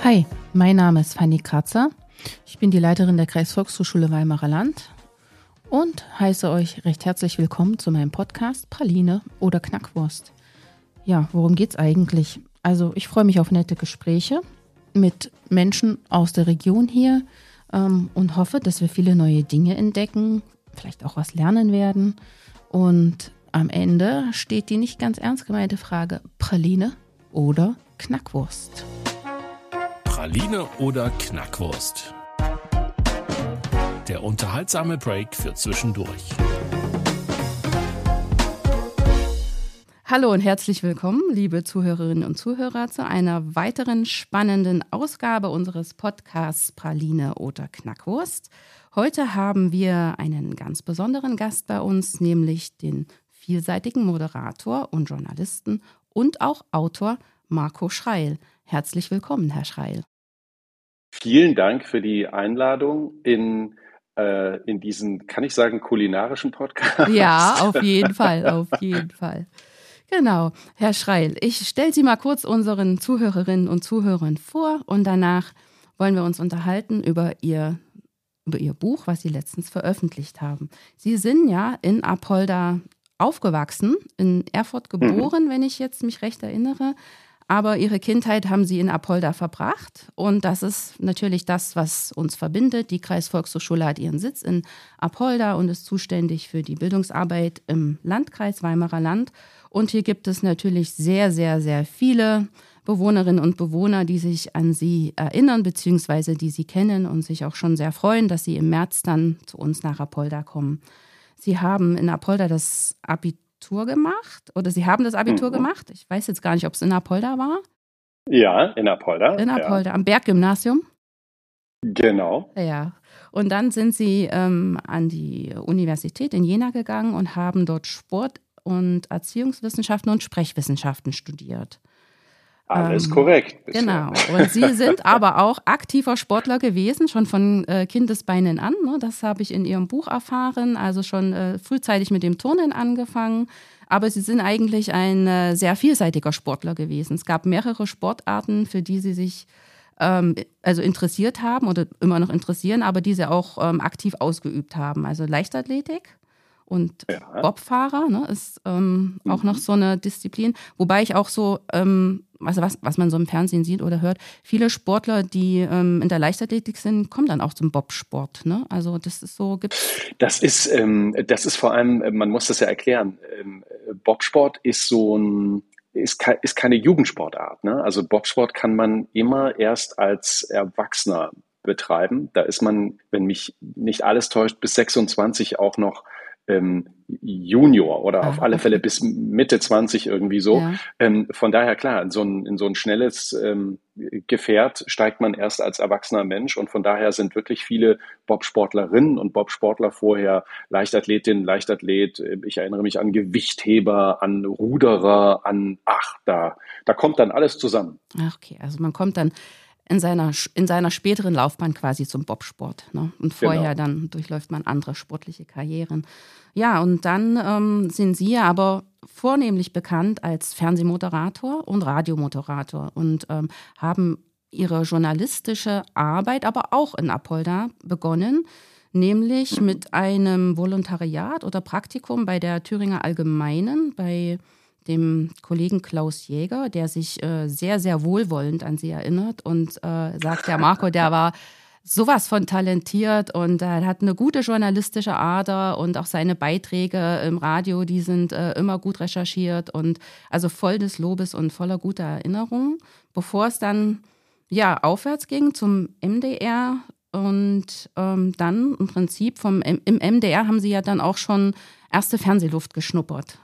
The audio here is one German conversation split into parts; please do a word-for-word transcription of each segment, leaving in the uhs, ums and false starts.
Hi, mein Name ist Fanny Kratzer. Ich bin die Leiterin der Kreisvolkshochschule Weimarer Land und heiße euch recht herzlich willkommen zu meinem Podcast Praline oder Knackwurst. Ja, worum geht's eigentlich? Also ich freue mich auf nette Gespräche mit Menschen aus der Region hier ähm, und hoffe, dass wir viele neue Dinge entdecken, vielleicht auch was lernen werden. Und am Ende steht die nicht ganz ernst gemeinte Frage, Praline oder Knackwurst? Praline oder Knackwurst? Der unterhaltsame Break für zwischendurch. Hallo und herzlich willkommen, liebe Zuhörerinnen und Zuhörer, zu einer weiteren spannenden Ausgabe unseres Podcasts Praline oder Knackwurst. Heute haben wir einen ganz besonderen Gast bei uns, nämlich den vielseitigen Moderator und Journalisten und auch Autor Marco Schreil. Herzlich willkommen, Herr Schreil. Vielen Dank für die Einladung in, äh, in diesen, kann ich sagen, kulinarischen Podcast. Ja, auf jeden Fall, auf jeden Fall. Genau, Herr Schreil, ich stelle Sie mal kurz unseren Zuhörerinnen und Zuhörern vor und danach wollen wir uns unterhalten über Ihr, über Ihr Buch, was Sie letztens veröffentlicht haben. Sie sind ja in Apolda aufgewachsen, in Erfurt geboren, mhm. wenn ich jetzt mich recht erinnere. Aber Ihre Kindheit haben Sie in Apolda verbracht und das ist natürlich das, was uns verbindet. Die Kreisvolkshochschule hat ihren Sitz in Apolda und ist zuständig für die Bildungsarbeit im Landkreis Weimarer Land. Und hier gibt es natürlich sehr, sehr, sehr viele Bewohnerinnen und Bewohner, die sich an Sie erinnern bzw. die Sie kennen und sich auch schon sehr freuen, dass Sie im März dann zu uns nach Apolda kommen. Sie haben in Apolda das Abitur gemacht oder Sie haben das Abitur mhm. gemacht. Ich weiß jetzt gar nicht, ob es in Apolda war. Ja, in Apolda. In Apolda, ja. Am Berggymnasium. Genau. Ja. Und dann sind Sie ähm, an die Universität in Jena gegangen und haben dort Sport- und Erziehungswissenschaften und Sprechwissenschaften studiert. Alles ähm, korrekt. Bisher. Genau. Und Sie sind aber auch aktiver Sportler gewesen, schon von äh, Kindesbeinen an. Ne? Das habe ich in Ihrem Buch erfahren. Also schon äh, frühzeitig mit dem Turnen angefangen. Aber Sie sind eigentlich ein äh, sehr vielseitiger Sportler gewesen. Es gab mehrere Sportarten, für die Sie sich ähm, also interessiert haben oder immer noch interessieren, aber die Sie auch ähm, aktiv ausgeübt haben. Also Leichtathletik. Und ja. Bobfahrer ne, ist ähm, mhm. auch noch so eine Disziplin. Wobei ich auch so, ähm, also was, was man so im Fernsehen sieht oder hört, viele Sportler, die ähm, in der Leichtathletik sind, kommen dann auch zum Bobsport. Ne? Also das ist so, gibt's. Das ist, ähm, das ist vor allem, man muss das ja erklären, ähm, Bobsport ist so ein, ist, ke- ist keine Jugendsportart. Ne? Also Bobsport kann man immer erst als Erwachsener betreiben. Da ist man, wenn mich nicht alles täuscht, bis sechsundzwanzig auch noch Ähm, Junior oder ah, auf alle okay. Fälle bis Mitte zwanzig irgendwie so. Ja. Ähm, von daher klar, in so ein, in so ein schnelles ähm, Gefährt steigt man erst als erwachsener Mensch und von daher sind wirklich viele Bobsportlerinnen und Bobsportler vorher Leichtathletin, Leichtathlet. Ich erinnere mich an Gewichtheber, an Ruderer, an ach, da, da kommt dann alles zusammen. Ach, okay, also man kommt dann in seiner, in seiner späteren Laufbahn quasi zum Bobsport. Ne? Und vorher genau. dann durchläuft man andere sportliche Karrieren. Ja, und dann ähm, sind Sie ja aber vornehmlich bekannt als Fernsehmoderator und Radiomoderator und ähm, haben Ihre journalistische Arbeit aber auch in Apolda begonnen, nämlich mhm. mit einem Volontariat oder Praktikum bei der Thüringer Allgemeinen, bei dem Kollegen Klaus Jäger, der sich äh, sehr, sehr wohlwollend an Sie erinnert und äh, sagt, der Marco, der war sowas von talentiert und er äh, hat eine gute journalistische Ader und auch seine Beiträge im Radio, die sind äh, immer gut recherchiert und also voll des Lobes und voller guter Erinnerungen, bevor es dann ja aufwärts ging zum M D R und ähm, dann im Prinzip vom im M D R haben Sie ja dann auch schon erste Fernsehluft geschnuppert.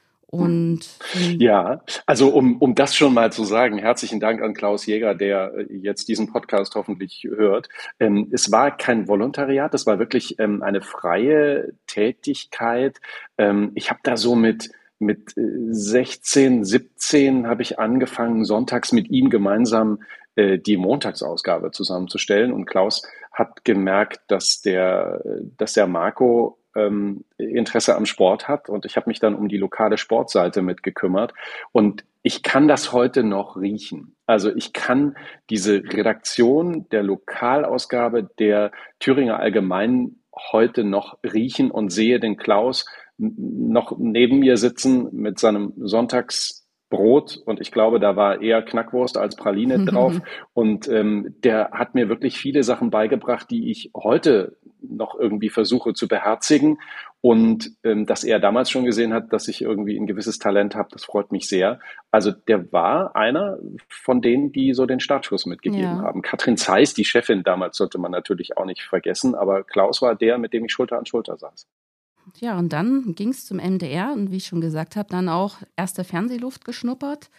Und ja, also um, um das schon mal zu sagen, herzlichen Dank an Klaus Jäger, der jetzt diesen Podcast hoffentlich hört. Ähm, es war kein Volontariat, es war wirklich ähm, eine freie Tätigkeit. Ähm, ich habe da so mit, mit sechzehn, siebzehn habe ich angefangen, sonntags mit ihm gemeinsam äh, die Montagsausgabe zusammenzustellen. Und Klaus hat gemerkt, dass der, dass der Marco ähm, Interesse am Sport hat. Und ich habe mich dann um die lokale Sportseite mitgekümmert. Und ich kann das heute noch riechen. Also ich kann diese Redaktion der Lokalausgabe der Thüringer Allgemeinen heute noch riechen und sehe den Klaus noch neben mir sitzen mit seinem Sonntagsbrot, und ich glaube, da war eher Knackwurst als Praline drauf. Und ähm, der hat mir wirklich viele Sachen beigebracht, die ich heute noch irgendwie versuche zu beherzigen. Und ähm, dass er damals schon gesehen hat, dass ich irgendwie ein gewisses Talent habe, das freut mich sehr. Also der war einer von denen, die so den Startschuss mitgegeben Ja. haben. Katrin Zeiss, die Chefin damals, sollte man natürlich auch nicht vergessen, aber Klaus war der, mit dem ich Schulter an Schulter saß. Ja, und dann ging es zum M D R und wie ich schon gesagt habe, dann auch erste Fernsehluft geschnuppert.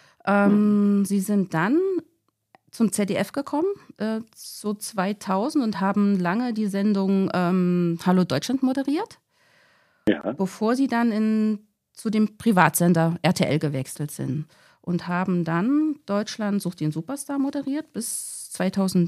Ähm, mhm. Sie sind dann zum Z D F gekommen, äh, so zweitausend, und haben lange die Sendung ähm, Hallo Deutschland moderiert, ja. bevor sie dann in, zu dem Privatsender R T L gewechselt sind und haben dann Deutschland sucht den Superstar moderiert bis zweitausend,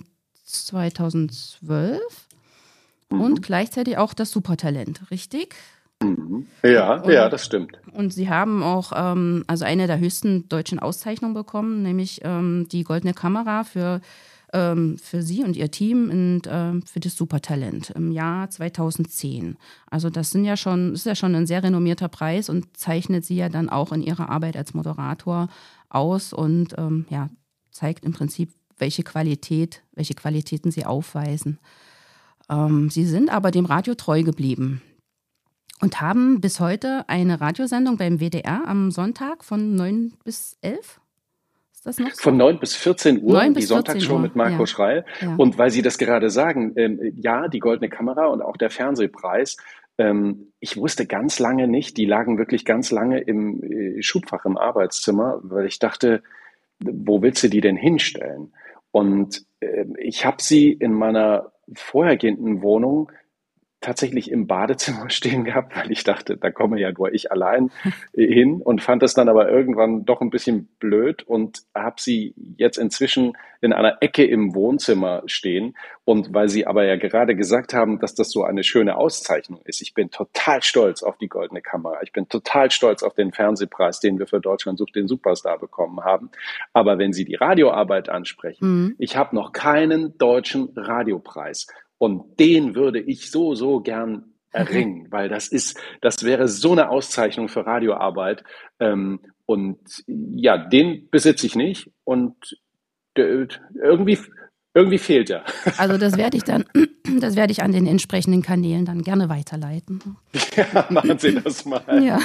zweitausendzwölf. Mhm. Und gleichzeitig auch das Supertalent, richtig? Mhm. Ja, und, ja, das stimmt. Und Sie haben auch ähm, also eine der höchsten deutschen Auszeichnungen bekommen, nämlich ähm, die Goldene Kamera für, ähm, für Sie und Ihr Team und ähm, für das Supertalent im Jahr zweitausendzehn. Also das sind ja schon, ist ja schon ein sehr renommierter Preis und zeichnet Sie ja dann auch in Ihrer Arbeit als Moderator aus und ähm, ja, zeigt im Prinzip, welche Qualität, welche Qualitäten Sie aufweisen. Ähm, sie sind aber dem Radio treu geblieben und haben bis heute eine Radiosendung beim W D R am Sonntag von neun bis elf. Ist das noch so? Von neun bis vierzehn Uhr, neun die bis Sonntagsshow Uhr. mit Marco ja. Schreil. Ja. Und weil Sie das gerade sagen, ähm, ja, die Goldene Kamera und auch der Fernsehpreis, ähm, ich wusste ganz lange nicht, die lagen wirklich ganz lange im äh, Schubfach im Arbeitszimmer, weil ich dachte, wo willst du die denn hinstellen? Und äh, ich habe sie in meiner vorhergehenden Wohnung tatsächlich im Badezimmer stehen gehabt, weil ich dachte, da komme ja nur ich allein hin, und fand das dann aber irgendwann doch ein bisschen blöd und habe sie jetzt inzwischen in einer Ecke im Wohnzimmer stehen. Und weil Sie aber ja gerade gesagt haben, dass das so eine schöne Auszeichnung ist, ich bin total stolz auf die Goldene Kamera. Ich bin total stolz auf den Fernsehpreis, den wir für Deutschland sucht den Superstar bekommen haben. Aber wenn Sie die Radioarbeit ansprechen, mhm. ich habe noch keinen deutschen Radiopreis. Und den würde ich so, so gern erringen, weil das ist, das wäre so eine Auszeichnung für Radioarbeit. Ähm, und ja, den besitze ich nicht, und der, irgendwie, irgendwie fehlt er. Also das werde ich dann, das werde ich an den entsprechenden Kanälen dann gerne weiterleiten. Ja, machen Sie das mal. Ja,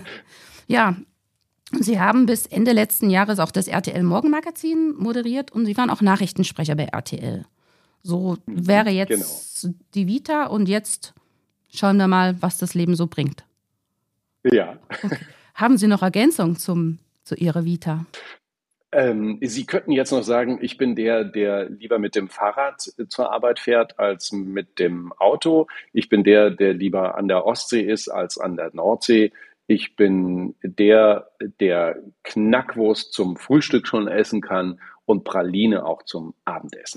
ja. Sie haben bis Ende letzten Jahres auch das R T L Morgenmagazin moderiert und Sie waren auch Nachrichtensprecher bei R T L. So wäre jetzt genau. die Vita, und jetzt schauen wir mal, was das Leben so bringt. Ja. Okay. Haben Sie noch Ergänzung zum, zu Ihrer Vita? Ähm, Sie könnten jetzt noch sagen, ich bin der, der lieber mit dem Fahrrad zur Arbeit fährt als mit dem Auto. Ich bin der, der lieber an der Ostsee ist als an der Nordsee. Ich bin der, der Knackwurst zum Frühstück schon essen kann und Praline auch zum Abendessen.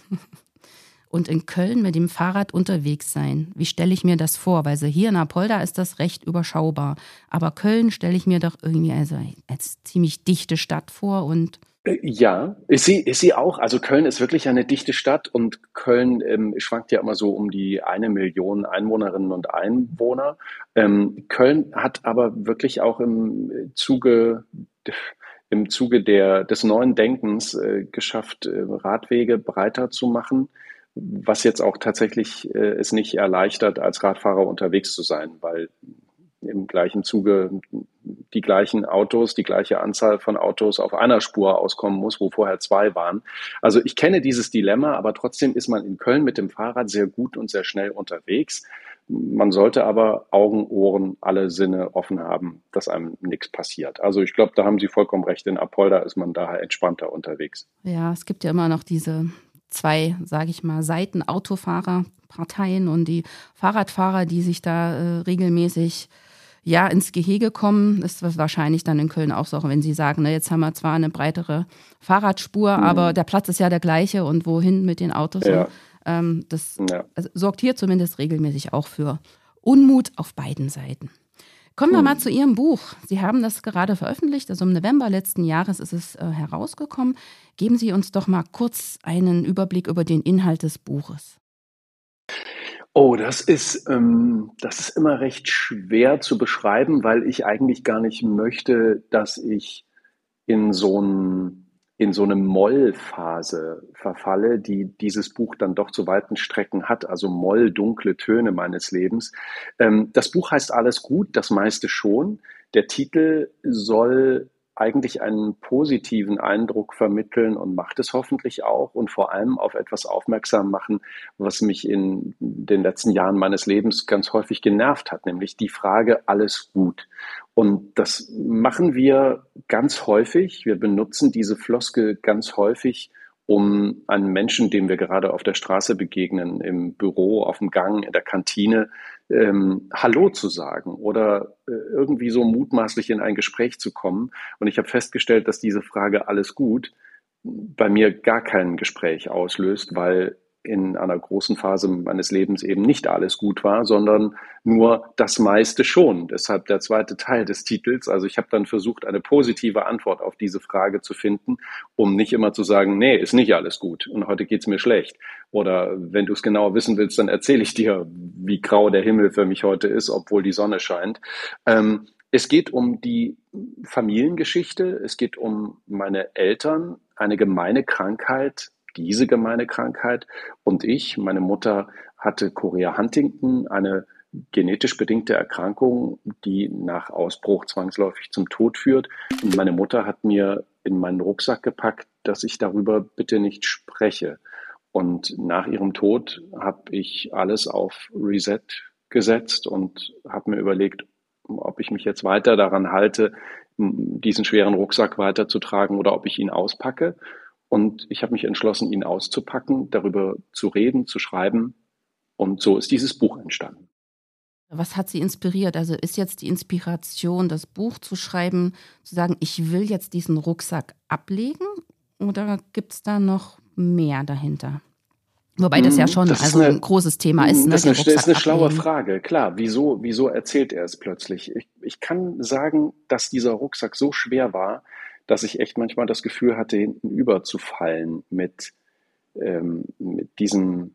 Und in Köln mit dem Fahrrad unterwegs sein. Wie stelle ich mir das vor? Weil so hier in Apolda ist das recht überschaubar. Aber Köln stelle ich mir doch irgendwie also als ziemlich dichte Stadt vor. Und ja, ist sie, ist sie auch. Also Köln ist wirklich eine dichte Stadt, und Köln ähm, schwankt ja immer so um die eine Million Einwohnerinnen und Einwohner. Ähm, Köln hat aber wirklich auch im Zuge im Zuge der, des neuen Denkens äh, geschafft, äh, Radwege breiter zu machen, was jetzt auch tatsächlich äh, es nicht erleichtert, als Radfahrer unterwegs zu sein, weil im gleichen Zuge die gleichen Autos, die gleiche Anzahl von Autos auf einer Spur auskommen muss, wo vorher zwei waren. Also ich kenne dieses Dilemma, aber trotzdem ist man in Köln mit dem Fahrrad sehr gut und sehr schnell unterwegs. Man sollte aber Augen, Ohren, alle Sinne offen haben, dass einem nichts passiert. Also ich glaube, da haben Sie vollkommen recht. In Apolda ist man daher entspannter unterwegs. Ja, es gibt ja immer noch diese zwei, sage ich mal, Seiten-Autofahrerparteien und die Fahrradfahrer, die sich da äh, regelmäßig ja ins Gehege kommen. Ist das wahrscheinlich dann in Köln auch so, wenn Sie sagen, ne, jetzt haben wir zwar eine breitere Fahrradspur, mhm. aber der Platz ist ja der gleiche, und wohin mit den Autos? Ja. Und, ähm, das ja. also, sorgt hier zumindest regelmäßig auch für Unmut auf beiden Seiten. Kommen wir Hm. mal zu Ihrem Buch. Sie haben das gerade veröffentlicht, also im November letzten Jahres ist es äh, herausgekommen. Geben Sie uns doch mal kurz einen Überblick über den Inhalt des Buches. Oh, das ist, ähm, das ist immer recht schwer zu beschreiben, weil ich eigentlich gar nicht möchte, dass ich in so ein, in so eine Mollphase verfalle, die dieses Buch dann doch zu weiten Strecken hat, also Moll, dunkle Töne meines Lebens. Ähm, das Buch heißt Alles gut, das meiste schon. Der Titel soll eigentlich einen positiven Eindruck vermitteln und macht es hoffentlich auch und vor allem auf etwas aufmerksam machen, was mich in den letzten Jahren meines Lebens ganz häufig genervt hat, nämlich die Frage, alles gut. Und das machen wir ganz häufig. Wir benutzen diese Floskel ganz häufig, um einen Menschen, dem wir gerade auf der Straße begegnen, im Büro, auf dem Gang, in der Kantine, ähm, Hallo zu sagen oder äh, irgendwie so mutmaßlich in ein Gespräch zu kommen. Und ich habe festgestellt, dass diese Frage alles gut bei mir gar kein Gespräch auslöst, weil in einer großen Phase meines Lebens eben nicht alles gut war, sondern nur das meiste schon. Deshalb der zweite Teil des Titels. Also ich habe dann versucht, eine positive Antwort auf diese Frage zu finden, um nicht immer zu sagen, nee, ist nicht alles gut und heute geht's mir schlecht. Oder wenn du es genauer wissen willst, dann erzähle ich dir, wie grau der Himmel für mich heute ist, obwohl die Sonne scheint. Ähm, es geht um die Familiengeschichte, es geht um meine Eltern, eine gemeine Krankheit, diese gemeine Krankheit und ich, meine Mutter hatte Chorea Huntington, eine genetisch bedingte Erkrankung, die nach Ausbruch zwangsläufig zum Tod führt. Und meine Mutter hat mir in meinen Rucksack gepackt, dass ich darüber bitte nicht spreche. Und nach ihrem Tod habe ich alles auf Reset gesetzt und habe mir überlegt, ob ich mich jetzt weiter daran halte, diesen schweren Rucksack weiterzutragen oder ob ich ihn auspacke. Und ich habe mich entschlossen, ihn auszupacken, darüber zu reden, zu schreiben. Und so ist dieses Buch entstanden. Was hat Sie inspiriert? Also ist jetzt die Inspiration, das Buch zu schreiben, zu sagen, ich will jetzt diesen Rucksack ablegen? Oder gibt es da noch mehr dahinter? Wobei das ja schon Das ist also eine, ein großes Thema ist. Ne, das den ist eine, ist eine Rucksack schlaue ablegen. Frage. Klar, wieso, wieso erzählt er es plötzlich? Ich, ich kann sagen, dass dieser Rucksack so schwer war, dass ich echt manchmal das Gefühl hatte, hinten überzufallen mit, ähm, mit diesem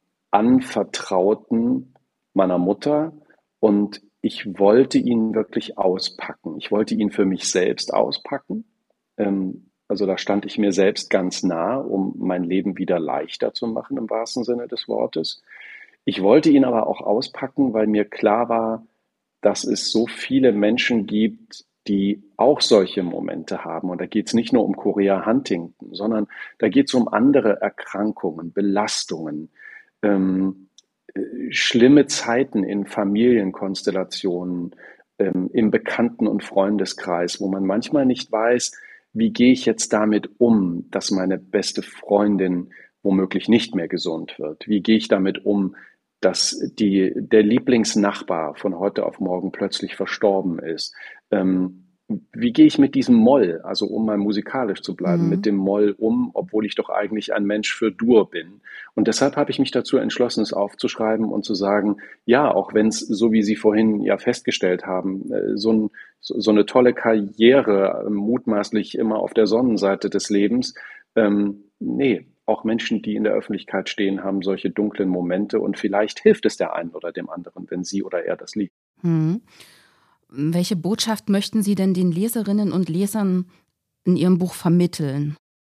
Anvertrauten meiner Mutter. Und ich wollte ihn wirklich auspacken. Ich wollte ihn für mich selbst auspacken. Ähm, also da stand ich mir selbst ganz nah, um mein Leben wieder leichter zu machen, im wahrsten Sinne des Wortes. Ich wollte ihn aber auch auspacken, weil mir klar war, dass es so viele Menschen gibt, die auch solche Momente haben. Und da geht es nicht nur um Chorea Huntington, sondern da geht es um andere Erkrankungen, Belastungen, ähm, äh, schlimme Zeiten in Familienkonstellationen, ähm, im Bekannten- und Freundeskreis, wo man manchmal nicht weiß, wie gehe ich jetzt damit um, dass meine beste Freundin womöglich nicht mehr gesund wird? Wie gehe ich damit um, dass die, der Lieblingsnachbar von heute auf morgen plötzlich verstorben ist? Ähm, wie gehe ich mit diesem Moll, also um mal musikalisch zu bleiben, mit Mhm. dem Moll um, obwohl ich doch eigentlich ein Mensch für Dur bin? Und deshalb habe ich mich dazu entschlossen, es aufzuschreiben und zu sagen, ja, auch wenn es, so wie Sie vorhin ja festgestellt haben, äh, so, ein, so, so eine tolle Karriere, äh, mutmaßlich immer auf der Sonnenseite des Lebens, ähm, nee, auch Menschen, die in der Öffentlichkeit stehen, haben solche dunklen Momente und vielleicht hilft es der einen oder dem anderen, wenn sie oder er das liest. Mhm. Welche Botschaft möchten Sie denn den Leserinnen und Lesern in Ihrem Buch vermitteln?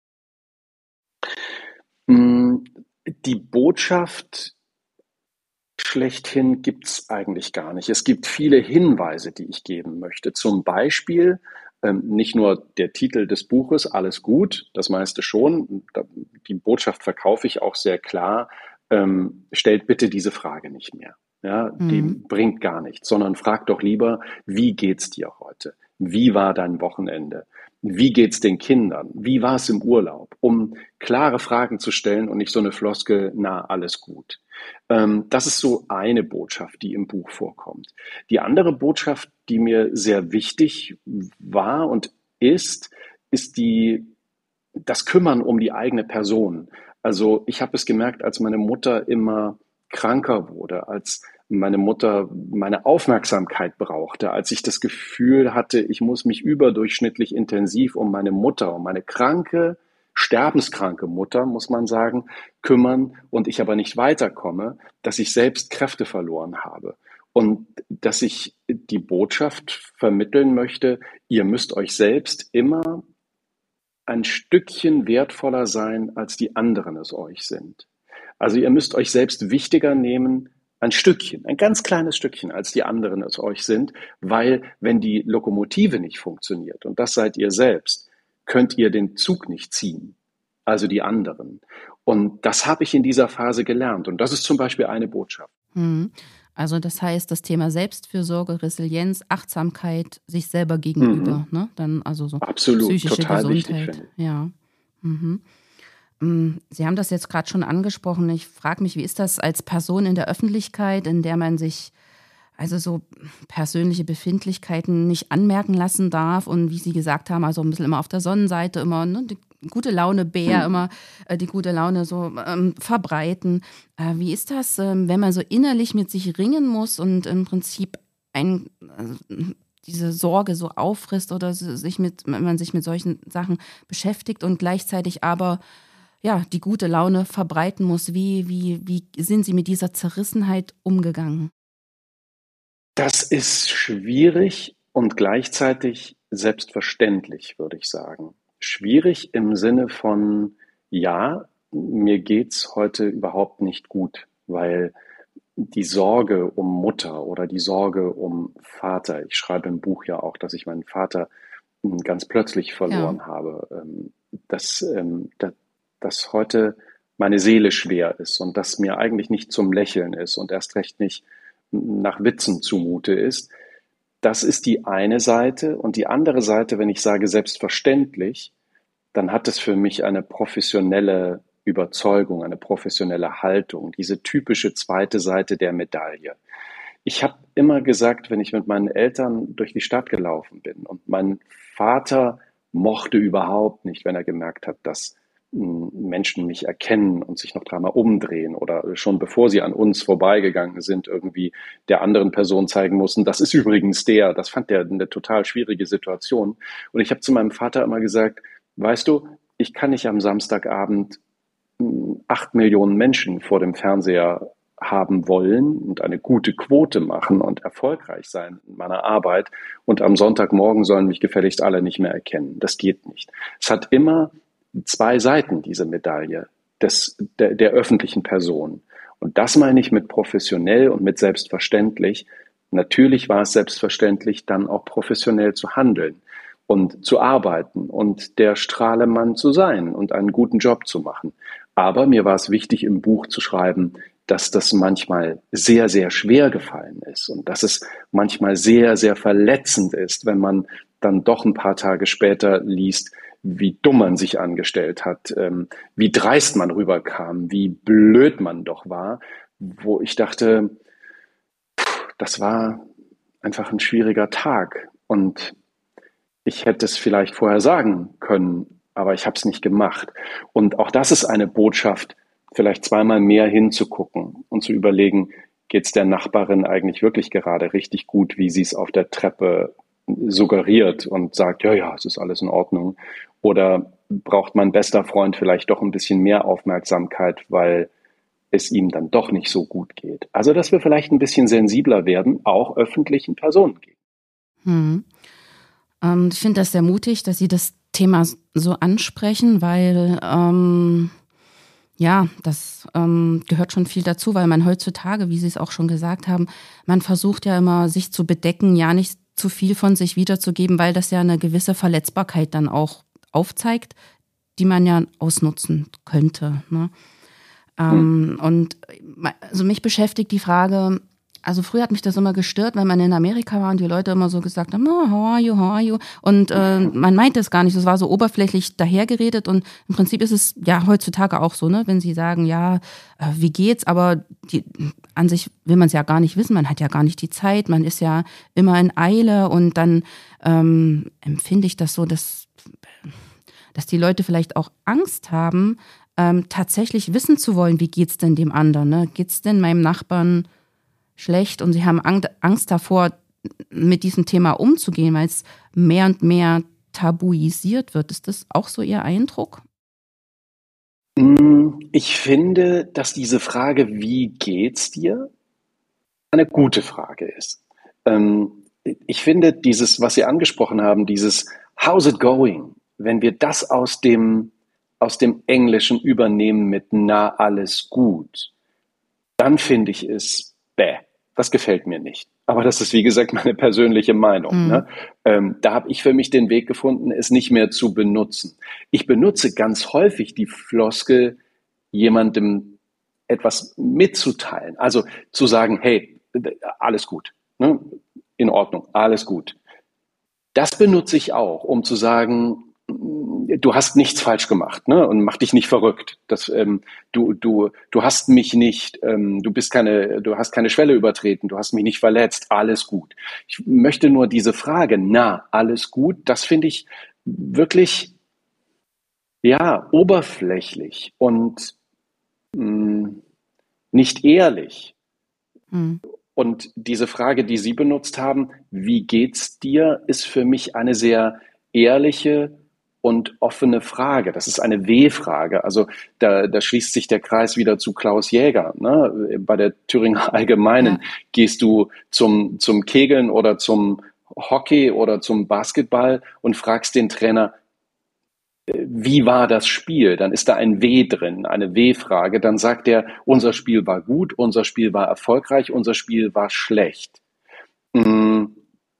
Die Botschaft schlechthin gibt es eigentlich gar nicht. Es gibt viele Hinweise, die ich geben möchte. Zum Beispiel ähm, nicht nur der Titel des Buches, alles gut, das meiste schon. Die Botschaft verkaufe ich auch sehr klar. Ähm, stellt bitte diese Frage nicht mehr. Ja, die Mhm. bringt gar nichts, sondern frag doch lieber, wie geht's dir heute? Wie war dein Wochenende? Wie geht's den Kindern? Wie war es im Urlaub? Um klare Fragen zu stellen und nicht so eine Floskel, na, alles gut. Ähm, das ist so eine Botschaft, die im Buch vorkommt. Die andere Botschaft, die mir sehr wichtig war und ist, ist die, das Kümmern um die eigene Person. Also ich habe es gemerkt, als meine Mutter immer kranker wurde, als meine Mutter meine Aufmerksamkeit brauchte, als ich das Gefühl hatte, ich muss mich überdurchschnittlich intensiv um meine Mutter, um meine kranke, sterbenskranke Mutter, muss man sagen, kümmern und ich aber nicht weiterkomme, dass ich selbst Kräfte verloren habe. Und dass ich die Botschaft vermitteln möchte, ihr müsst euch selbst immer ein Stückchen wertvoller sein, als die anderen es euch sind. Also ihr müsst euch selbst wichtiger nehmen, ein Stückchen, ein ganz kleines Stückchen, als die anderen es euch sind, weil wenn die Lokomotive nicht funktioniert, und das seid ihr selbst, könnt ihr den Zug nicht ziehen, also die anderen. Und das habe ich in dieser Phase gelernt. Und das ist zum Beispiel eine Botschaft. Hm. Also das heißt, das Thema Selbstfürsorge, Resilienz, Achtsamkeit, sich selber gegenüber, mhm. ne? Dann also so absolut, psychische total Gesundheit. Wichtig, ja. Mhm. Sie haben das jetzt gerade schon angesprochen. Ich frage mich, wie ist das als Person in der Öffentlichkeit, in der man sich also so persönliche Befindlichkeiten nicht anmerken lassen darf und wie Sie gesagt haben, also ein bisschen immer auf der Sonnenseite, immer ne, die gute Laune Bär, hm. immer äh, die gute Laune so ähm, verbreiten. Äh, wie ist das, ähm, wenn man so innerlich mit sich ringen muss und im Prinzip ein, äh, diese Sorge so auffrisst oder sich mit, wenn man sich mit solchen Sachen beschäftigt und gleichzeitig aber ja, die gute Laune verbreiten muss. Wie, wie, wie sind Sie mit dieser Zerrissenheit umgegangen? Das ist schwierig und gleichzeitig selbstverständlich, würde ich sagen. Schwierig im Sinne von, ja, mir geht's heute überhaupt nicht gut, weil die Sorge um Mutter oder die Sorge um Vater, ich schreibe im Buch ja auch, dass ich meinen Vater ganz plötzlich verloren ja. habe, dass, dass, dass heute meine Seele schwer ist und dass mir eigentlich nicht zum Lächeln ist und erst recht nicht nach Witzen zumute ist. Das ist die eine Seite. Und die andere Seite, wenn ich sage selbstverständlich, dann hat es für mich eine professionelle Überzeugung, eine professionelle Haltung, diese typische zweite Seite der Medaille. Ich habe immer gesagt, wenn ich mit meinen Eltern durch die Stadt gelaufen bin und mein Vater mochte überhaupt nicht, wenn er gemerkt hat, dass Menschen mich erkennen und sich noch dreimal umdrehen oder schon bevor sie an uns vorbeigegangen sind, irgendwie der anderen Person zeigen mussten, das ist übrigens der. Das fand der eine total schwierige Situation. Und ich habe zu meinem Vater immer gesagt, weißt du, ich kann nicht am Samstagabend acht Millionen Menschen vor dem Fernseher haben wollen und eine gute Quote machen und erfolgreich sein in meiner Arbeit und am Sonntagmorgen sollen mich gefälligst alle nicht mehr erkennen. Das geht nicht. Es hat immer zwei Seiten, diese Medaille des, der, der öffentlichen Person. Und das meine ich mit professionell und mit selbstverständlich. Natürlich war es selbstverständlich, dann auch professionell zu handeln und zu arbeiten und der Strahlemann zu sein und einen guten Job zu machen. Aber mir war es wichtig, im Buch zu schreiben, dass das manchmal sehr, sehr schwer gefallen ist und dass es manchmal sehr, sehr verletzend ist, wenn man dann doch ein paar Tage später liest, wie dumm man sich angestellt hat, ähm, wie dreist man rüberkam, wie blöd man doch war, wo ich dachte, pff, das war einfach ein schwieriger Tag und ich hätte es vielleicht vorher sagen können, aber ich habe es nicht gemacht. Und auch das ist eine Botschaft, vielleicht zweimal mehr hinzugucken und zu überlegen, geht es der Nachbarin eigentlich wirklich gerade richtig gut, wie sie es auf der Treppe suggeriert und sagt, ja, ja, es ist alles in Ordnung. Oder braucht mein bester Freund vielleicht doch ein bisschen mehr Aufmerksamkeit, weil es ihm dann doch nicht so gut geht. Also, dass wir vielleicht ein bisschen sensibler werden, auch öffentlichen Personen gegenüber. Hm. Ähm, ich finde das sehr mutig, dass Sie das Thema so ansprechen, weil ähm, ja, das ähm, gehört schon viel dazu, weil man heutzutage, wie Sie es auch schon gesagt haben, man versucht ja immer, sich zu bedecken, ja nicht zu viel von sich wiederzugeben, weil das ja eine gewisse Verletzbarkeit dann auch aufzeigt, die man ja ausnutzen könnte. Ne? Ähm, mhm. Und also mich beschäftigt die Frage, also früher hat mich das immer gestört, wenn man in Amerika war und die Leute immer so gesagt haben, oh, how are you, how are you? Und äh, man meint es gar nicht, es war so oberflächlich dahergeredet und im Prinzip ist es ja heutzutage auch so, ne, wenn sie sagen, ja, äh, wie geht's? Aber die, an sich will man es ja gar nicht wissen, man hat ja gar nicht die Zeit, man ist ja immer in Eile und dann ähm, empfinde ich das so, dass, dass die Leute vielleicht auch Angst haben, ähm, tatsächlich wissen zu wollen, wie geht's denn dem anderen? Ne? Geht's denn meinem Nachbarn schlecht? Und sie haben Angst davor, mit diesem Thema umzugehen, weil es mehr und mehr tabuisiert wird. Ist das auch so Ihr Eindruck? Ich finde, dass diese Frage, wie geht's dir, eine gute Frage ist. Ähm, ich finde, dieses, was Sie angesprochen haben, dieses How's it going? Wenn wir das aus dem, aus dem Englischen übernehmen mit na, alles gut, dann finde ich es bäh. Das gefällt mir nicht. Aber das ist, wie gesagt, meine persönliche Meinung. Mhm. Ne? Ähm, da habe ich für mich den Weg gefunden, es nicht mehr zu benutzen. Ich benutze ganz häufig die Floskel, jemandem etwas mitzuteilen. Also zu sagen, hey, alles gut, ne? In Ordnung, alles gut. Das benutze ich auch, um zu sagen, du hast nichts falsch gemacht, ne? Und mach dich nicht verrückt. Das, ähm, du, du, du hast mich nicht, ähm, du bist keine, du hast keine Schwelle übertreten, du hast mich nicht verletzt, alles gut. Ich möchte nur diese Frage, na, alles gut, das finde ich wirklich, ja, oberflächlich und mh, nicht ehrlich. Mhm. Und diese Frage, die Sie benutzt haben, wie geht's dir, ist für mich eine sehr ehrliche und offene Frage. Das ist eine W-Frage. Also da, da schließt sich der Kreis wieder zu Klaus Jäger. Ne? Bei der Thüringer Allgemeinen Ja. gehst du zum, zum Kegeln oder zum Hockey oder zum Basketball und fragst den Trainer, wie war das Spiel? Dann ist da ein W drin, eine W-Frage. Dann sagt er, unser Spiel war gut, unser Spiel war erfolgreich, unser Spiel war schlecht. Wenn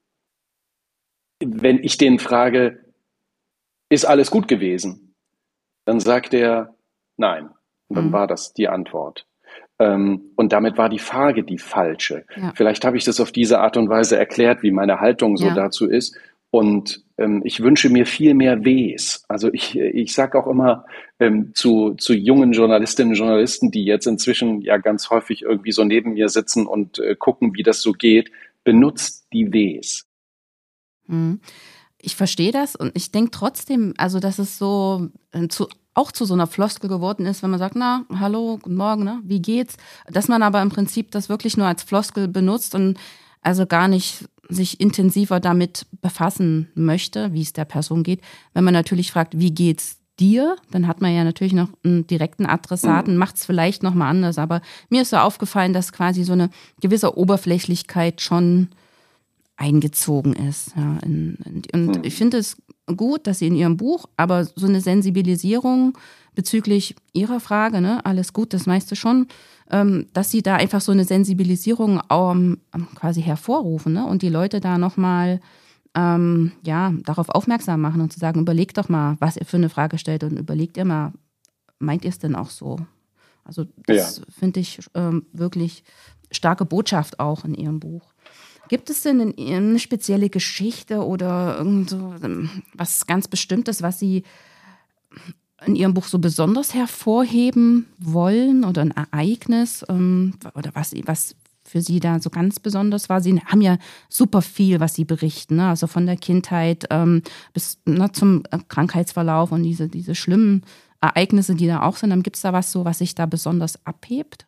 ich den frage, ist alles gut gewesen? Dann sagt er, nein. Und dann Mhm. war das die Antwort. Und damit war die Frage die falsche. Ja. Vielleicht habe ich das auf diese Art und Weise erklärt, wie meine Haltung so Ja. dazu ist. Und ähm, ich wünsche mir viel mehr Ws. Also ich, ich sage auch immer ähm, zu, zu jungen Journalistinnen und Journalisten, die jetzt inzwischen ja ganz häufig irgendwie so neben mir sitzen und äh, gucken, wie das so geht, benutzt die Ws. Mhm. Ich verstehe das und ich denke trotzdem, also dass es so äh, zu, auch zu so einer Floskel geworden ist, wenn man sagt, na, hallo, guten Morgen, ne, wie geht's? Dass man aber im Prinzip das wirklich nur als Floskel benutzt und also gar nicht sich intensiver damit befassen möchte, wie es der Person geht. Wenn man natürlich fragt, wie geht's dir, dann hat man ja natürlich noch einen direkten Adressaten, macht es vielleicht nochmal anders. Aber mir ist so aufgefallen, dass quasi so eine gewisse Oberflächlichkeit schon eingezogen ist. Ja, in, in, und Hm. ich finde es gut, dass Sie in Ihrem Buch aber so eine Sensibilisierung bezüglich Ihrer Frage, ne, alles gut, das meiste schon, ähm, dass Sie da einfach so eine Sensibilisierung ähm, quasi hervorrufen, ne, und die Leute da nochmal ähm, ja, darauf aufmerksam machen und zu sagen, überlegt doch mal, was ihr für eine Frage stellt und überlegt ihr mal, meint ihr es denn auch so? Also das Ja. finde ich ähm, wirklich starke Botschaft auch in Ihrem Buch. Gibt es denn in Ihnen eine spezielle Geschichte oder irgend so was ganz Bestimmtes, was Sie in Ihrem Buch so besonders hervorheben wollen oder ein Ereignis ähm, oder was, was für Sie da so ganz besonders war? Sie haben ja super viel, was Sie berichten, ne? Also von der Kindheit ähm, bis ne, zum Krankheitsverlauf und diese, diese schlimmen Ereignisse, die da auch sind. Dann gibt es da was so, was sich da besonders abhebt?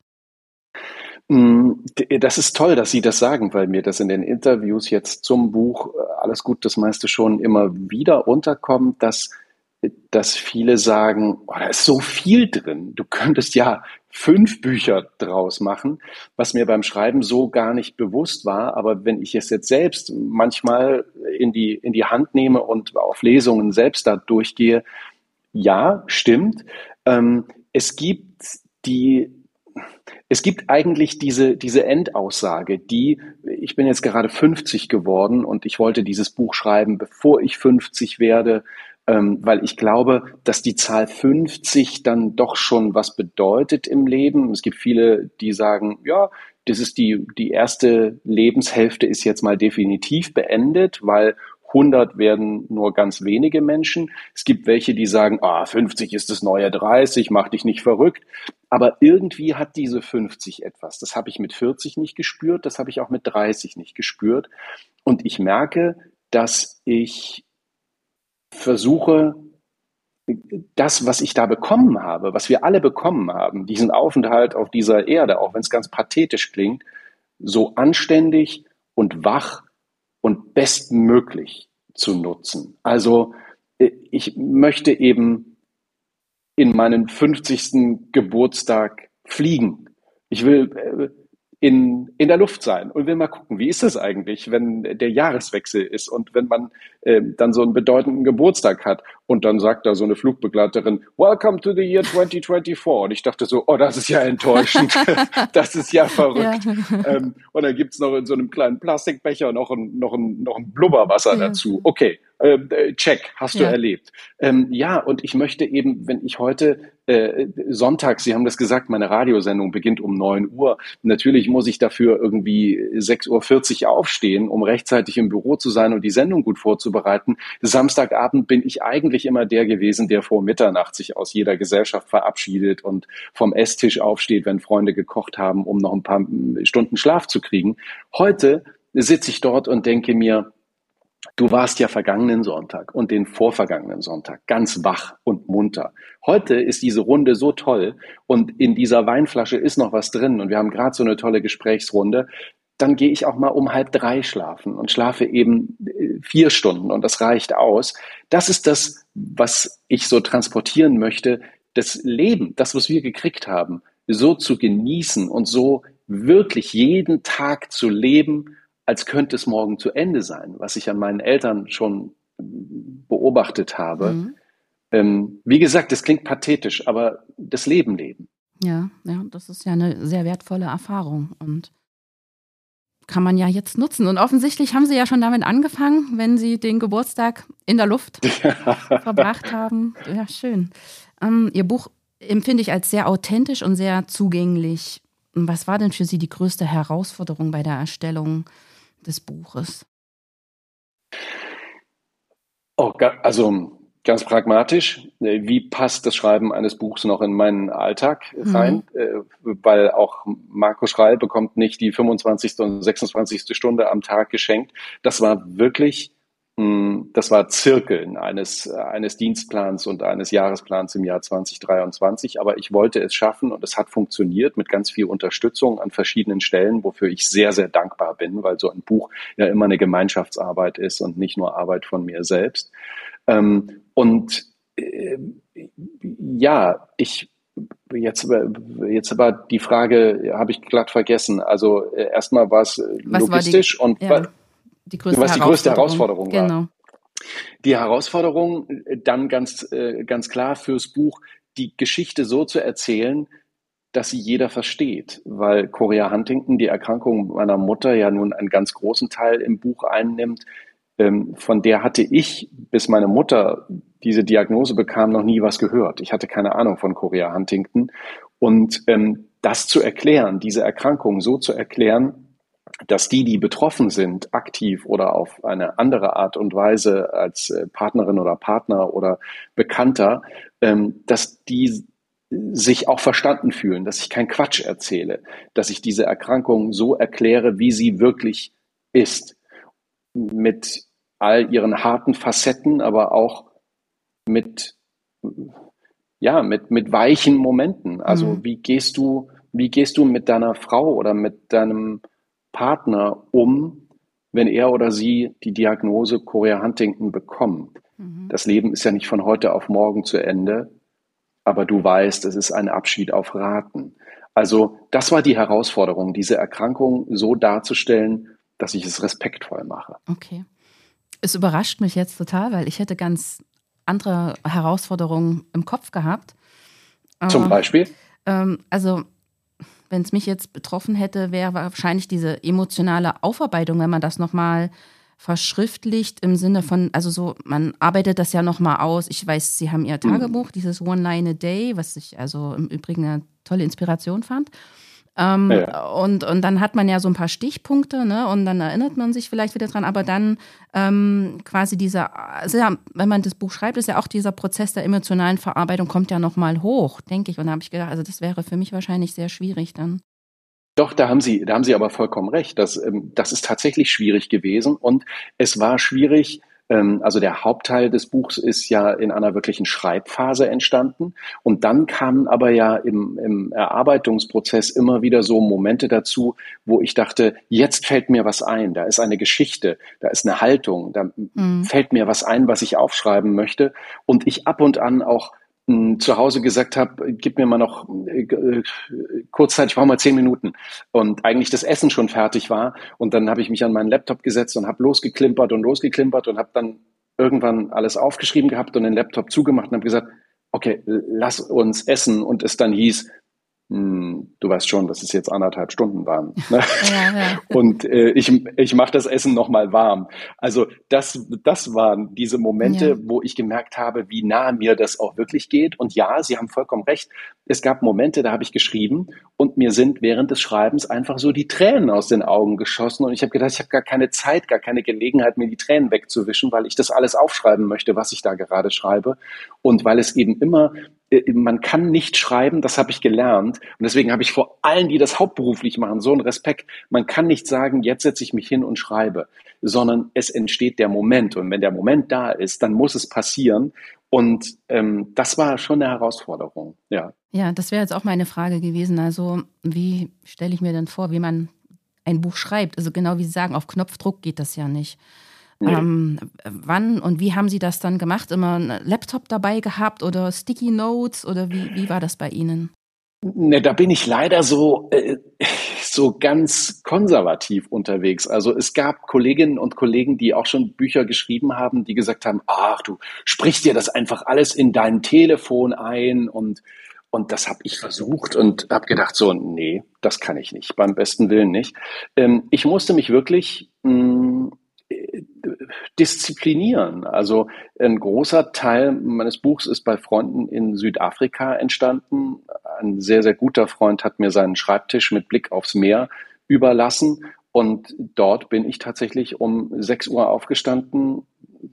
Das ist toll, dass Sie das sagen, weil mir das in den Interviews jetzt zum Buch Alles gut, das meiste schon immer wieder unterkommt, dass, dass viele sagen, oh, da ist so viel drin, du könntest ja fünf Bücher draus machen, was mir beim Schreiben so gar nicht bewusst war. Aber wenn ich es jetzt selbst manchmal in die, in die Hand nehme und auf Lesungen selbst da durchgehe, ja, stimmt. Ähm, es gibt die Es gibt eigentlich diese, diese Endaussage, die, ich bin jetzt gerade fünfzig geworden und ich wollte dieses Buch schreiben, bevor ich fünfzig werde, ähm, weil ich glaube, dass die Zahl fünfzig dann doch schon was bedeutet im Leben. Es gibt viele, die sagen, ja, das ist die, die erste Lebenshälfte ist jetzt mal definitiv beendet, weil hundert werden nur ganz wenige Menschen. Es gibt welche, die sagen, ah, fünfzig ist das neue dreißig, mach dich nicht verrückt. Aber irgendwie hat diese fünfzig etwas. Das habe ich mit vierzig nicht gespürt, das habe ich auch mit dreißig nicht gespürt. Und ich merke, dass ich versuche, das, was ich da bekommen habe, was wir alle bekommen haben, diesen Aufenthalt auf dieser Erde, auch wenn es ganz pathetisch klingt, so anständig und wach und bestmöglich zu nutzen. Also ich möchte eben in meinen fünfzigsten Geburtstag fliegen. Ich will in, in der Luft sein und will mal gucken, wie ist es eigentlich, wenn der Jahreswechsel ist und wenn man äh, dann so einen bedeutenden Geburtstag hat und dann sagt da so eine Flugbegleiterin, Welcome to the year twenty twenty-four. Und ich dachte so, oh, das ist ja enttäuschend, das ist ja verrückt. Ja. Ähm, und dann gibt's noch in so einem kleinen Plastikbecher noch ein, noch ein, noch ein Blubberwasser ja. dazu. Okay, äh, check, hast du ja. erlebt. Ähm, ja, und ich möchte eben, wenn ich heute äh, Sonntag, Sie haben das gesagt, meine Radiosendung beginnt um neun Uhr. Natürlich muss ich dafür irgendwie sechs Uhr vierzig aufstehen, um rechtzeitig im Büro zu sein und die Sendung gut vorzubereiten. Samstagabend bin ich eigentlich immer der gewesen, der vor Mitternacht sich aus jeder Gesellschaft verabschiedet und vom Esstisch aufsteht, wenn Freunde gekocht haben, um noch ein paar Stunden Schlaf zu kriegen. Heute sitze ich dort und denke mir, du warst ja vergangenen Sonntag und den vorvergangenen Sonntag ganz wach und munter. Heute ist diese Runde so toll und in dieser Weinflasche ist noch was drin und wir haben gerade so eine tolle Gesprächsrunde. Dann gehe ich auch mal um halb drei schlafen und schlafe eben vier Stunden und das reicht aus. Das ist das, was ich so transportieren möchte, das Leben, das, was wir gekriegt haben, so zu genießen und so wirklich jeden Tag zu leben, als könnte es morgen zu Ende sein, was ich an meinen Eltern schon beobachtet habe. Mhm. Ähm, wie gesagt, das klingt pathetisch, aber das Leben leben. Ja, ja, das ist ja eine sehr wertvolle Erfahrung und kann man ja jetzt nutzen. Und offensichtlich haben Sie ja schon damit angefangen, wenn Sie den Geburtstag in der Luft verbracht haben. Ja, schön. Ähm, Ihr Buch empfinde ich als sehr authentisch und sehr zugänglich. Was war denn für Sie die größte Herausforderung bei der Erstellung des Buches? Oh, also ganz pragmatisch, wie passt das Schreiben eines Buchs noch in meinen Alltag rein? Mhm. Weil auch Marco Schreil bekommt nicht die fünfundzwanzigste und sechsundzwanzigste Stunde am Tag geschenkt. Das war wirklich, das war Zirkeln eines, eines Dienstplans und eines Jahresplans im Jahr zwanzig dreiundzwanzig. Aber ich wollte es schaffen und es hat funktioniert mit ganz viel Unterstützung an verschiedenen Stellen, wofür ich sehr, sehr dankbar bin, weil so ein Buch ja immer eine Gemeinschaftsarbeit ist und nicht nur Arbeit von mir selbst. Ähm, und äh, ja, ich jetzt, jetzt war die Frage, habe ich glatt vergessen. Also äh, erstmal war es logistisch war die, und ja, die größte was die größte Herausforderung war. Genau. Die Herausforderung dann ganz, äh, ganz klar fürs Buch, die Geschichte so zu erzählen, dass sie jeder versteht, weil Chorea Huntington, die Erkrankung meiner Mutter, ja nun einen ganz großen Teil im Buch einnimmt. Ähm, von der hatte ich, bis meine Mutter diese Diagnose bekam, noch nie was gehört. Ich hatte keine Ahnung von Chorea Huntington. Und ähm, das zu erklären, diese Erkrankung so zu erklären, dass die, die betroffen sind, aktiv oder auf eine andere Art und Weise als äh, Partnerin oder Partner oder Bekannter, ähm, dass die sich auch verstanden fühlen, dass ich keinen Quatsch erzähle, dass ich diese Erkrankung so erkläre, wie sie wirklich ist. Mit all ihren harten Facetten, aber auch mit, ja, mit, mit weichen Momenten. Also mhm. wie gehst du, wie gehst du mit deiner Frau oder mit deinem Partner um, wenn er oder sie die Diagnose Chorea Huntington bekommt? Mhm. Das Leben ist ja nicht von heute auf morgen zu Ende, aber du weißt, es ist ein Abschied auf Raten. Also das war die Herausforderung, diese Erkrankung so darzustellen, dass ich es respektvoll mache. Okay. Es überrascht mich jetzt total, weil ich hätte ganz andere Herausforderungen im Kopf gehabt. Zum Beispiel? Ähm, also, wenn es mich jetzt betroffen hätte, wäre wahrscheinlich diese emotionale Aufarbeitung, wenn man das nochmal verschriftlicht im Sinne von, also so, man arbeitet das ja nochmal aus. Ich weiß, Sie haben Ihr Tagebuch, mhm. dieses One Line a Day, was ich also im Übrigen eine tolle Inspiration fand. Ähm, ja. und, und dann hat man ja so ein paar Stichpunkte, ne? Und dann erinnert man sich vielleicht wieder dran, aber dann ähm, quasi dieser, also ja, wenn man das Buch schreibt, ist ja auch dieser Prozess der emotionalen Verarbeitung kommt ja nochmal hoch, denke ich. Und da habe ich gedacht, also das wäre für mich wahrscheinlich sehr schwierig dann. Doch, da haben Sie, da haben Sie aber vollkommen recht. Das, ähm, das ist tatsächlich schwierig gewesen und es war schwierig, Ähm, also der Hauptteil des Buchs ist ja in einer wirklichen Schreibphase entstanden. Und dann kamen aber ja im, im Erarbeitungsprozess immer wieder so Momente dazu, wo ich dachte, jetzt fällt mir was ein. Da ist eine Geschichte, da ist eine Haltung, da Mhm. fällt mir was ein, was ich aufschreiben möchte. Und ich ab und an auch mh, zu Hause gesagt habe, gib mir mal noch äh, kurzzeitig, ich brauche mal zehn Minuten. Und eigentlich das Essen schon fertig war. Und dann habe ich mich an meinen Laptop gesetzt und habe losgeklimpert und losgeklimpert und habe dann irgendwann alles aufgeschrieben gehabt und den Laptop zugemacht und habe gesagt, okay, lass uns essen. Und es dann hieß, hm, du weißt schon, dass es jetzt anderthalb Stunden waren. Ne? Ja, ja. Und äh, ich, ich mache das Essen nochmal warm. Also das, das waren diese Ja. Momente, wo ich gemerkt habe, wie nah mir das auch wirklich geht. Und ja, Sie haben vollkommen recht. Es gab Momente, da habe ich geschrieben und mir sind während des Schreibens einfach so die Tränen aus den Augen geschossen. Und ich habe gedacht, ich habe gar keine Zeit, gar keine Gelegenheit, mir die Tränen wegzuwischen, weil ich das alles aufschreiben möchte, was ich da gerade schreibe. Und weil es eben immer, äh, man kann nicht schreiben, das habe ich gelernt. Und deswegen habe ich vor allen, die das hauptberuflich machen, so einen Respekt. Man kann nicht sagen, jetzt setze ich mich hin und schreibe, sondern es entsteht der Moment. Und wenn der Moment da ist, dann muss es passieren. Und ähm, das war schon eine Herausforderung, ja. Ja, das wäre jetzt auch meine Frage gewesen. Also, wie stelle ich mir denn vor, wie man ein Buch schreibt? Also genau wie Sie sagen, auf Knopfdruck geht das ja nicht. Nee. Ähm, wann und wie haben Sie das dann gemacht? Immer einen Laptop dabei gehabt oder Sticky Notes oder wie, wie war das bei Ihnen? Ne, da bin ich leider so, äh, so ganz konservativ unterwegs. Also es gab Kolleginnen und Kollegen, die auch schon Bücher geschrieben haben, die gesagt haben, ach, du sprichst dir das einfach alles in dein Telefon ein und und das habe ich versucht und habe gedacht so, nee, das kann ich nicht, beim besten Willen nicht. Ähm, ich musste mich wirklich mh, äh, disziplinieren. Also ein großer Teil meines Buchs ist bei Freunden in Südafrika entstanden. Ein sehr, sehr guter Freund hat mir seinen Schreibtisch mit Blick aufs Meer überlassen. Und dort bin ich tatsächlich um sechs Uhr aufgestanden,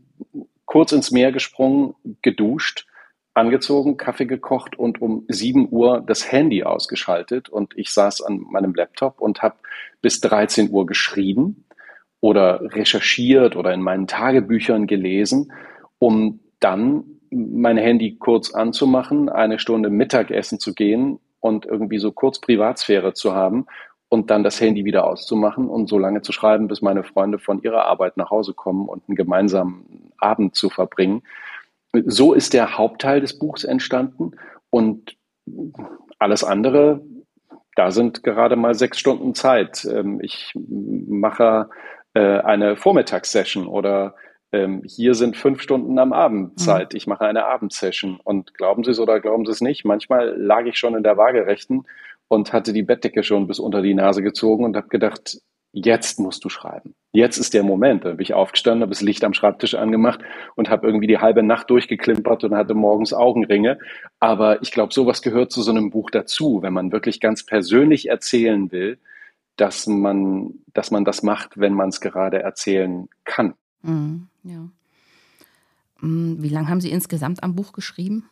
kurz ins Meer gesprungen, geduscht, angezogen, Kaffee gekocht und um sieben Uhr das Handy ausgeschaltet. Und ich saß an meinem Laptop und habe bis dreizehn Uhr geschrieben oder recherchiert oder in meinen Tagebüchern gelesen, um dann mein Handy kurz anzumachen, eine Stunde Mittagessen zu gehen und irgendwie so kurz Privatsphäre zu haben und dann das Handy wieder auszumachen und so lange zu schreiben, bis meine Freunde von ihrer Arbeit nach Hause kommen und einen gemeinsamen Abend zu verbringen. So ist der Hauptteil des Buchs entstanden und alles andere, da sind gerade mal sechs Stunden Zeit. Ähm, Ich mache äh, eine Vormittagssession oder ähm, hier sind fünf Stunden am Abend Mhm. Zeit. Ich mache eine Abendsession. Und glauben Sie es oder glauben Sie es nicht, manchmal lag ich schon in der Waagerechten und hatte die Bettdecke schon bis unter die Nase gezogen und habe gedacht, jetzt musst du schreiben. Jetzt ist der Moment. Dann bin ich aufgestanden, habe das Licht am Schreibtisch angemacht und habe irgendwie die halbe Nacht durchgeklimpert und hatte morgens Augenringe. Aber ich glaube, sowas gehört zu so einem Buch dazu, wenn man wirklich ganz persönlich erzählen will, dass man, dass man das macht, wenn man es gerade erzählen kann. Mhm. Ja. Mm, Wie lange haben Sie insgesamt am Buch geschrieben?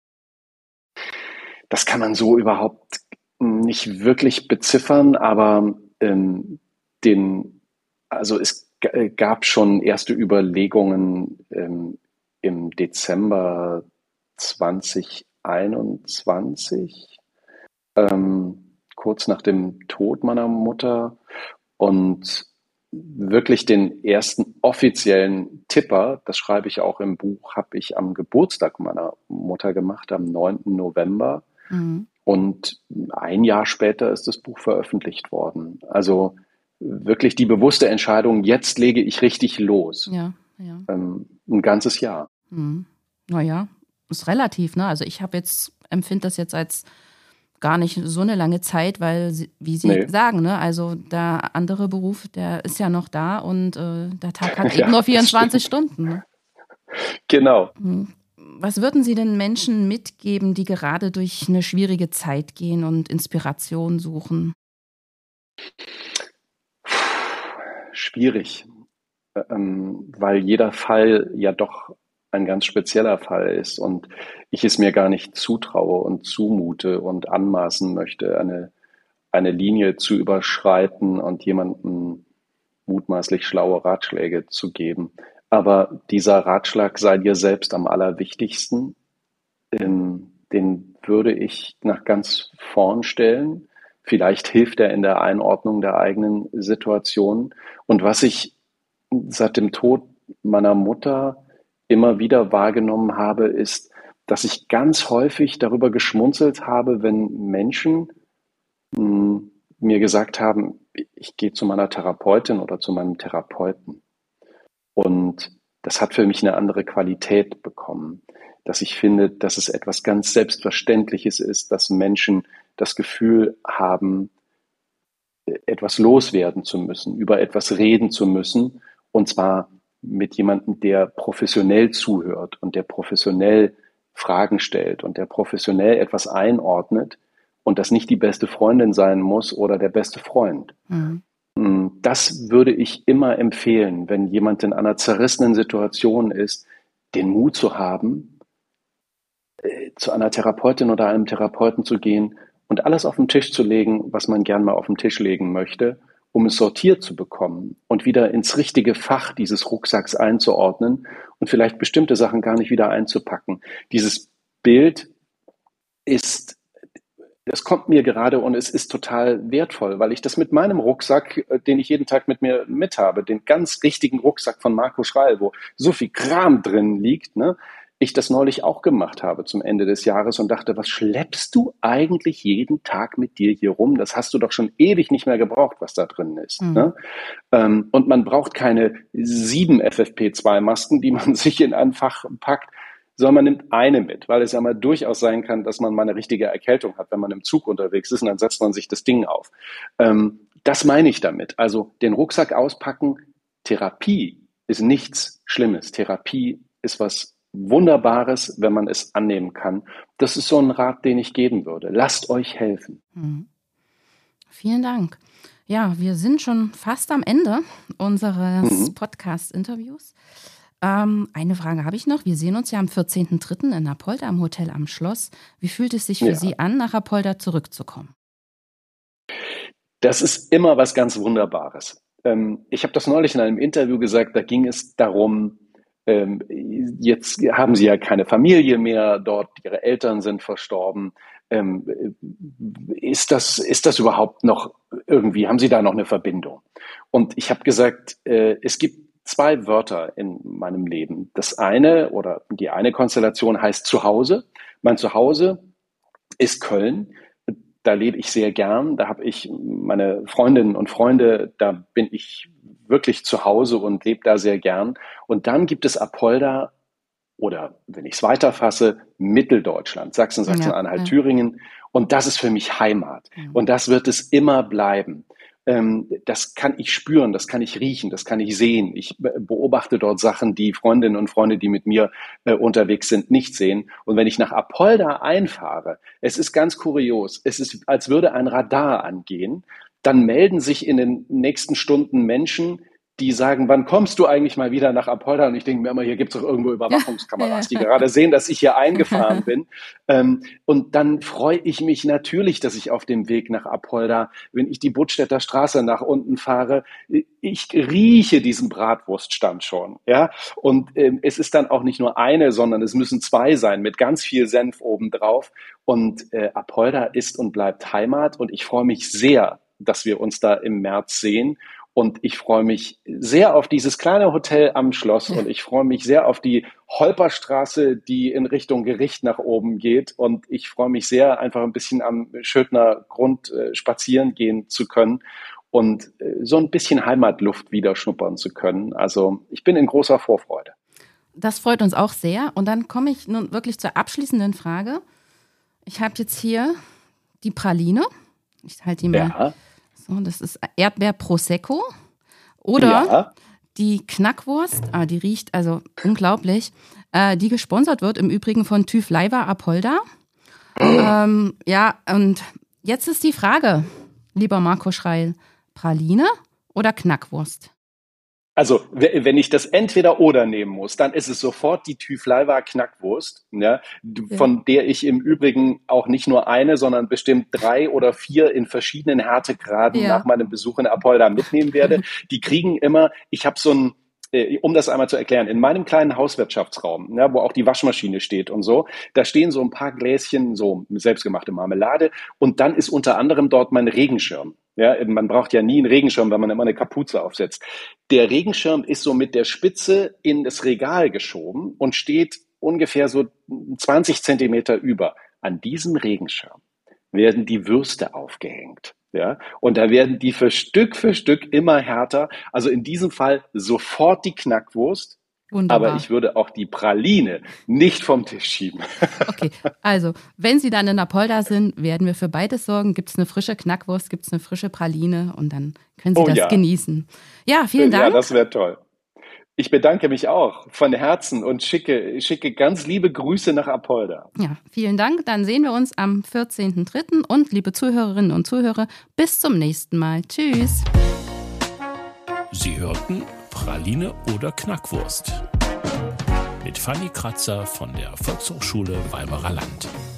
Das kann man so überhaupt nicht wirklich beziffern, aber ähm, den, also es g- gab schon erste Überlegungen ähm, im Dezember zwanzig einundzwanzig, ähm, kurz nach dem Tod meiner Mutter. Und wirklich den ersten offiziellen Tipper, das schreibe ich auch im Buch, habe ich am Geburtstag meiner Mutter gemacht, am neunten November. Mhm. Und ein Jahr später ist das Buch veröffentlicht worden. Also wirklich die bewusste Entscheidung, jetzt lege ich richtig los. Ja, ja. Ähm, ein ganzes Jahr. Mhm. Naja, ist relativ, ne? Also ich habe jetzt, empfinde das jetzt als gar nicht so eine lange Zeit, weil, sie- wie Sie Nee, sagen, ne, also der andere Beruf, der ist ja noch da und äh, der Tag hat eben ja, nur das vierundzwanzig stimmt. Stunden. Ne? Genau. Mhm. Was würden Sie den Menschen mitgeben, die gerade durch eine schwierige Zeit gehen und Inspiration suchen? Schwierig, ähm, weil jeder Fall ja doch ein ganz spezieller Fall ist und ich es mir gar nicht zutraue und zumute und anmaßen möchte, eine, eine Linie zu überschreiten und jemandem mutmaßlich schlaue Ratschläge zu geben. aber dieser Ratschlag sei dir selbst am allerwichtigsten. Ähm, den würde ich nach ganz vorn stellen. Vielleicht hilft er in der Einordnung der eigenen Situation. Und was ich seit dem Tod meiner Mutter immer wieder wahrgenommen habe, ist, dass ich ganz häufig darüber geschmunzelt habe, wenn Menschen mh, mir gesagt haben, ich gehe zu meiner Therapeutin oder zu meinem Therapeuten. Und das hat für mich eine andere Qualität bekommen, dass ich finde, dass es etwas ganz Selbstverständliches ist, dass Menschen das Gefühl haben, etwas loswerden zu müssen, über etwas reden zu müssen, und zwar mit jemandem, der professionell zuhört und der professionell Fragen stellt und der professionell etwas einordnet und das nicht die beste Freundin sein muss oder der beste Freund. Mhm. Das würde ich immer empfehlen, wenn jemand in einer zerrissenen Situation ist, den Mut zu haben, zu einer Therapeutin oder einem Therapeuten zu gehen und alles auf den Tisch zu legen, was man gern mal auf den Tisch legen möchte, um es sortiert zu bekommen und wieder ins richtige Fach dieses Rucksacks einzuordnen und vielleicht bestimmte Sachen gar nicht wieder einzupacken. Dieses Bild ist, das kommt mir gerade und es ist total wertvoll, weil ich das mit meinem Rucksack, den ich jeden Tag mit mir mit habe, den ganz richtigen Rucksack von Marco Schreil, wo so viel Kram drin liegt, ne, ich das neulich auch gemacht habe zum Ende des Jahres und dachte, was schleppst du eigentlich jeden Tag mit dir hier rum? Das hast du doch schon ewig nicht mehr gebraucht, was da drin ist. Mhm. Ne? Ähm, und man braucht keine sieben F F P zwei Masken, die man sich in ein Fach packt, sondern man nimmt eine mit, weil es ja mal durchaus sein kann, dass man mal eine richtige Erkältung hat, wenn man im Zug unterwegs ist und dann setzt man sich das Ding auf. Ähm, das meine ich damit. Also den Rucksack auspacken, Therapie ist nichts Schlimmes. Therapie ist was Wunderbares, wenn man es annehmen kann. Das ist so ein Rat, den ich geben würde. Lasst euch helfen. Mhm. Vielen Dank. Ja, wir sind schon fast am Ende unseres mhm. Podcast-Interviews. Ähm, eine Frage habe ich noch. Wir sehen uns ja am vierzehnten dritten in Apolda am Hotel am Schloss. Wie fühlt es sich für ja. Sie an, nach Apolda zurückzukommen? Das ist immer was ganz Wunderbares. Ähm, ich habe das neulich in einem Interview gesagt, da ging es darum, ähm, jetzt haben Sie ja keine Familie mehr dort, Ihre Eltern sind verstorben. Ähm, ist das, ist das überhaupt noch irgendwie, haben Sie da noch eine Verbindung? Und ich habe gesagt, äh, es gibt zwei Wörter in meinem Leben. Das eine oder die eine Konstellation heißt Zuhause. Mein Zuhause ist Köln. Da lebe ich sehr gern. Da habe ich meine Freundinnen und Freunde. Da bin ich wirklich zu Hause und lebe da sehr gern. Und dann gibt es Apolda oder, wenn ich es weiterfasse, Mitteldeutschland, Sachsen, Sachsen-Anhalt, ja, ja. Thüringen. Und das ist für mich Heimat. Ja. Und das wird es immer bleiben. Das kann ich spüren, das kann ich riechen, das kann ich sehen. Ich beobachte dort Sachen, die Freundinnen und Freunde, die mit mir äh, unterwegs sind, nicht sehen. Und wenn ich nach Apolda einfahre, es ist ganz kurios, es ist, als würde ein Radar angehen, dann melden sich in den nächsten Stunden Menschen, die sagen, wann kommst du eigentlich mal wieder nach Apolda? Und ich denke mir immer, hier gibt es doch irgendwo Überwachungskameras, die gerade sehen, dass ich hier eingefahren bin. Ähm, und dann freue ich mich natürlich, dass ich auf dem Weg nach Apolda, wenn ich die Buttstädter Straße nach unten fahre, ich rieche diesen Bratwurststand schon. Ja? Und ähm, es ist dann auch nicht nur eine, sondern es müssen zwei sein, mit ganz viel Senf obendrauf. Und äh, Apolda ist und bleibt Heimat. Und ich freue mich sehr, dass wir uns da im März sehen. Und ich freue mich sehr auf dieses kleine Hotel am Schloss und ich freue mich sehr auf die Holperstraße, die in Richtung Gericht nach oben geht. Und ich freue mich sehr, einfach ein bisschen am Schödner Grund äh, spazieren gehen zu können und äh, so ein bisschen Heimatluft wieder schnuppern zu können. Also ich bin in großer Vorfreude. Das freut uns auch sehr. Und dann komme ich nun wirklich zur abschließenden Frage. Ich habe jetzt hier die Praline. Ich halte die mal. Ja. So, das ist Erdbeer Prosecco oder ja. die Knackwurst, ah, die riecht also unglaublich, äh, die gesponsert wird im Übrigen von TÜV Leiva Apolda. Oh. Ähm, ja, und jetzt ist die Frage, lieber Marco Schreil, Praline oder Knackwurst? Also, wenn ich das entweder oder nehmen muss, dann ist es sofort die TÜV Leiva Knackwurst, ja, von ja. der ich im Übrigen auch nicht nur eine, sondern bestimmt drei oder vier in verschiedenen Härtegraden ja. nach meinem Besuch in Apolda mitnehmen werde. Die kriegen immer, ich habe so ein um das einmal zu erklären, in meinem kleinen Hauswirtschaftsraum, ja, wo auch die Waschmaschine steht und so, da stehen so ein paar Gläschen, so selbstgemachte Marmelade und dann ist unter anderem dort mein Regenschirm. Ja, man braucht ja nie einen Regenschirm, wenn man immer eine Kapuze aufsetzt. Der Regenschirm ist so mit der Spitze in das Regal geschoben und steht ungefähr so zwanzig Zentimeter über. An diesem Regenschirm werden die Würste aufgehängt. Ja, und da werden die für Stück für Stück immer härter. Also in diesem Fall sofort die Knackwurst. Wunderbar. Aber ich würde auch die Praline nicht vom Tisch schieben. Okay, also wenn Sie dann in Apolda sind, werden wir für beides sorgen. Gibt es eine frische Knackwurst, gibt es eine frische Praline und dann können Sie oh, das ja. genießen. Ja, vielen Dank. Ja, das wäre toll. Ich bedanke mich auch von Herzen und schicke, schicke ganz liebe Grüße nach Apolda. Ja, vielen Dank. Dann sehen wir uns am vierzehnten dritten und liebe Zuhörerinnen und Zuhörer, bis zum nächsten Mal. Tschüss. Sie hörten Praline oder Knackwurst mit Fanny Kratzer von der Volkshochschule Weimarer Land.